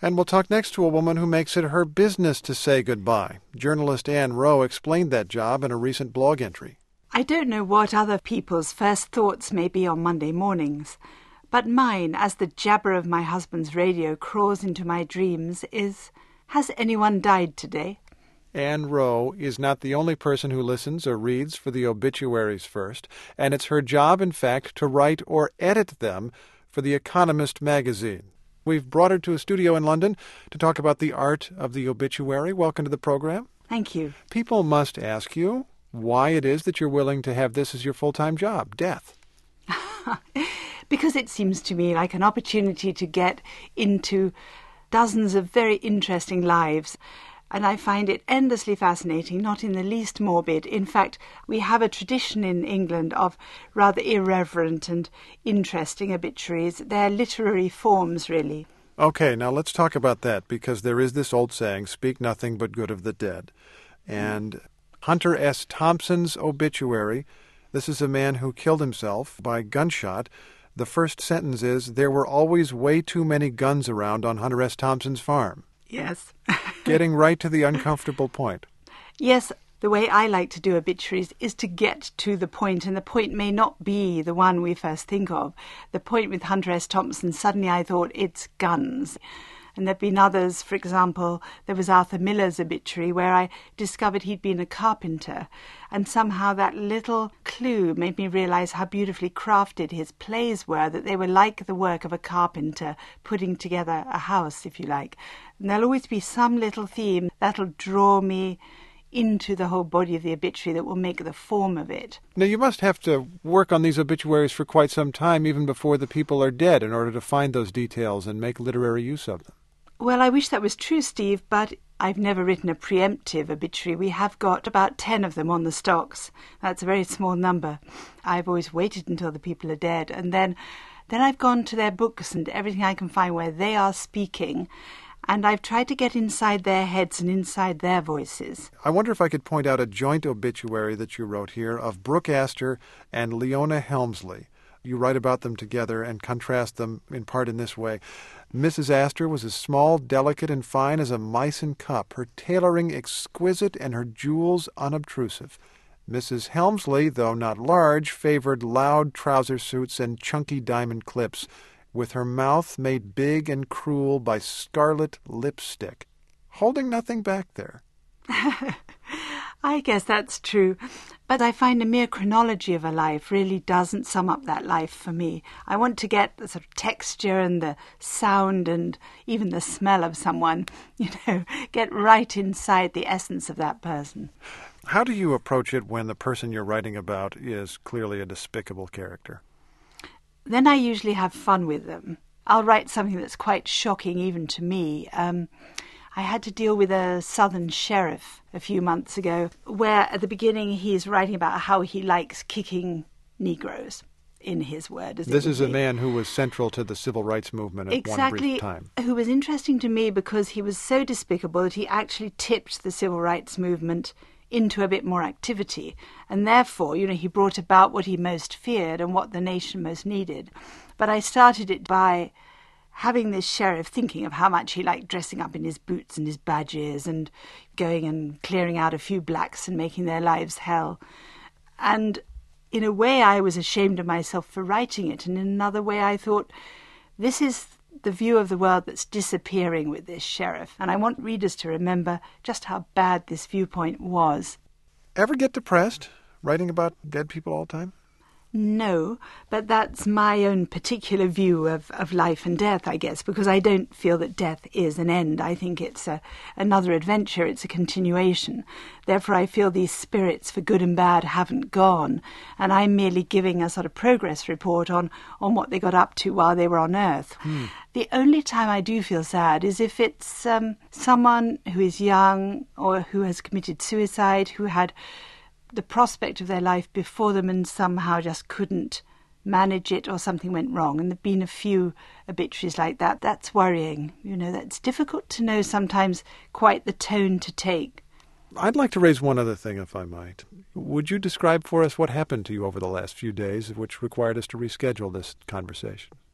And we'll talk next to a woman who makes it her business to say goodbye. Journalist Anne Rowe explained that job in a recent blog entry. I don't know what other people's first thoughts may be on Monday mornings, but mine, as the jabber of my husband's radio crawls into my dreams, is, has anyone died today? Anne Rowe is not the only person who listens or reads for the obituaries first, and it's her job, in fact, to write or edit them for The Economist magazine. We've brought her to a studio in London to talk about the art of the obituary. Welcome to the program. Thank you. People must ask you why it is that you're willing to have this as your full-time job, death. Because it seems to me like an opportunity to get into dozens of very interesting lives. And I find it endlessly fascinating, not in the least morbid. In fact, we have a tradition in England of rather irreverent and interesting obituaries. They're literary forms, really. Okay, now let's talk about that, because there is this old saying, speak nothing but good of the dead. And Hunter S. Thompson's obituary, this is a man who killed himself by gunshot. The first sentence is, there were always way too many guns around on Hunter S. Thompson's farm. Yes. Getting right to the uncomfortable point. Yes, the way I like to do obituaries is to get to the point, and the point may not be the one we first think of. The point with Hunter S. Thompson, suddenly I thought, it's guns. And there have been others. For example, there was Arthur Miller's obituary where I discovered he'd been a carpenter, and somehow that little clue made me realise how beautifully crafted his plays were, that they were like the work of a carpenter putting together a house, if you like. And there'll always be some little theme that'll draw me into the whole body of the obituary that will make the form of it. Now, you must have to work on these obituaries for quite some time, even before the people are dead, in order to find those details and make literary use of them. Well, I wish that was true, Steve, but I've never written a preemptive obituary. We have got about 10 of them on the stocks. That's a very small number. I've always waited until the people are dead, and then I've gone to their books and everything I can find where they are speaking, and I've tried to get inside their heads and inside their voices. I wonder if I could point out a joint obituary that you wrote here of Brooke Astor and Leona Helmsley. You write about them together and contrast them in part in this way. Mrs. Astor was as small, delicate, and fine as a Meissen cup, her tailoring exquisite and her jewels unobtrusive. Mrs. Helmsley, though not large, favored loud trouser suits and chunky diamond clips, with her mouth made big and cruel by scarlet lipstick, holding nothing back there. I guess that's true, but I find a mere chronology of a life really doesn't sum up that life for me. I want to get the sort of texture and the sound and even the smell of someone, get right inside the essence of that person. How do you approach it when the person you're writing about is clearly a despicable character? Then I usually have fun with them. I'll write something that's quite shocking even to me. I had to deal with a southern sheriff a few months ago where at the beginning he's writing about how he likes kicking Negroes, in his word. This is a man who was central to the civil rights movement at one brief time. Who was interesting to me because he was so despicable that he actually tipped the civil rights movement into a bit more activity. And therefore, he brought about what he most feared and what the nation most needed. But I started it by having this sheriff thinking of how much he liked dressing up in his boots and his badges and going and clearing out a few blacks and making their lives hell. And in a way I was ashamed of myself for writing it, and in another way I thought, this is the view of the world that's disappearing with this sheriff, and I want readers to remember just how bad this viewpoint was. Ever get depressed, writing about dead people all the time? No, but that's my own particular view of life and death, I guess, because I don't feel that death is an end. I think it's another adventure, it's a continuation. Therefore, I feel these spirits, for good and bad, haven't gone, and I'm merely giving a sort of progress report on what they got up to while they were on Earth. The only time I do feel sad is if it's someone who is young or who has committed suicide, who had the prospect of their life before them and somehow just couldn't manage it or something went wrong. And there have been a few obituaries like that. That's worrying. That's difficult to know sometimes quite the tone to take. I'd like to raise one other thing, if I might. Would you describe for us what happened to you over the last few days, which required us to reschedule this conversation?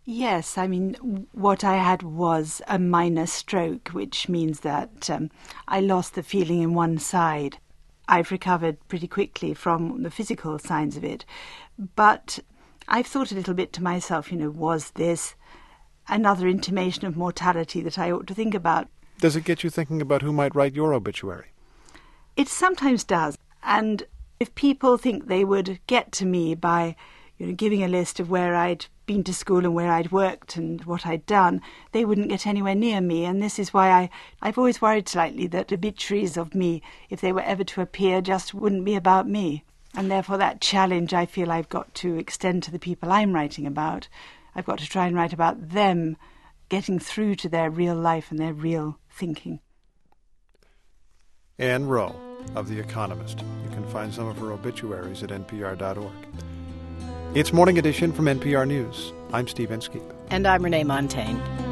Yes, I mean, what I had was a minor stroke, which means that I lost the feeling in one side. I've recovered pretty quickly from the physical signs of it, but I've thought a little bit to myself, was this another intimation of mortality that I ought to think about? Does it get you thinking about who might write your obituary? It sometimes does, and if people think they would get to me by giving a list of where I'd been to school and where I'd worked and what I'd done, they wouldn't get anywhere near me. And this is why I've always worried slightly that obituaries of me, if they were ever to appear, just wouldn't be about me. And therefore that challenge I feel I've got to extend to the people I'm writing about. I've got to try and write about them getting through to their real life and their real thinking. Anne Rowe of The Economist. You can find some of her obituaries at npr.org. It's Morning Edition from NPR News. I'm Steve Inskeep. And I'm Renee Montagne.